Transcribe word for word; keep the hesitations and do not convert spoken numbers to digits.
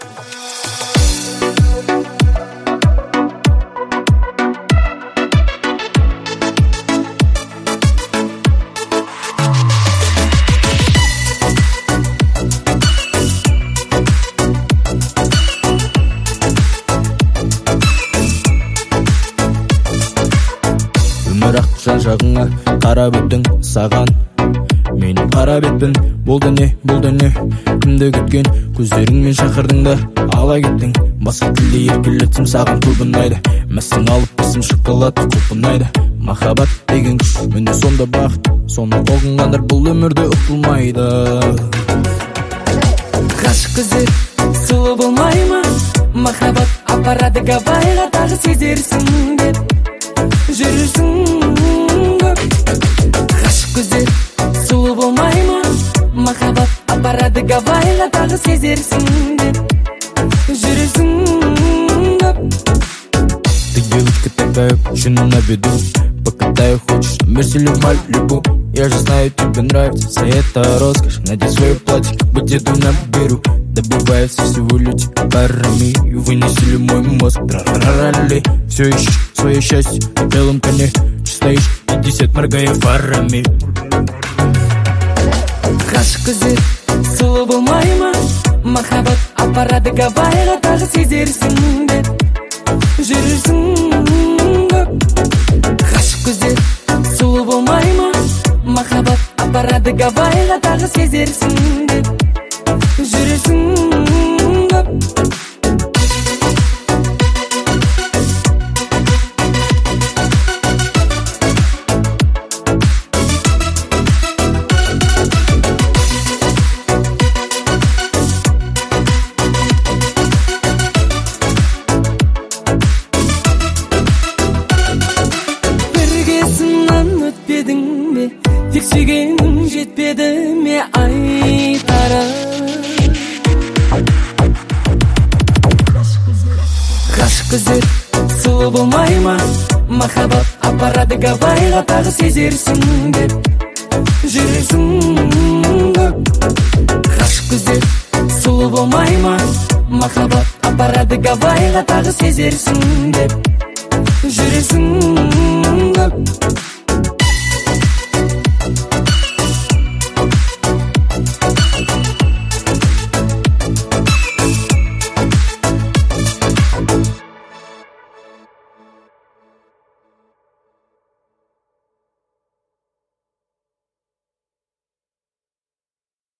Өмір ақ жан-жағыңа қарап өттің саған менің қара бетпін. Болды не, болды не, кімді күткен көздеріңмен шақырдың да ала кеттің. Басқа тілде еркелетсем саған көп ұнайды. Мәсің алып бесім шоколадты көп ұнайды. Махаббат деген күш, міне сонда бақыт. Соны ұғынғандар бұл өмірде ұтылмайды. Ғашық көздер сұлу болмай ма? Махаббат апарады Гавайға, тағы сезерсің деп жүрсің көп. Ғашық көздер сұлу болмай ма? Махаббат апарады Гавайға, тағы сезерсің деп жүрсің көп. Ты девочка такая, очень на виду. Покатаю, хочешь, мерсилю Малибу. Я же знаю, тебе нравится вся эта роскошь. Надень свое платье, как бы деду наберу. Добивается всего люди парами. И вынесли мой мозг, тра-ра-ра-ли. Все ищешь свое счастье на белом коне. Стоишь пятьдесят, моргая фарами. Ғашық көздер сұлу болмай ма? Махаббат апарады Гавайға, тағы сезерсің деп жүрсің көп. Ғашық көздер сұлу болмай ма? Махаббат апарады Гавайға, тағы сезерсің деп жүрсің көп. Өтпедің бе, тек сүйгенің жетпеді ме айтарым. Ғашық көздер сұлу болмай ма? Махаббат апарады Гавайға, тағы сезерсің деп жүрсің көп. Ғашық көздер сұлу болмай ма? Махаббат апарады Гавайға, тағы сезерсің деп жүрсің көп.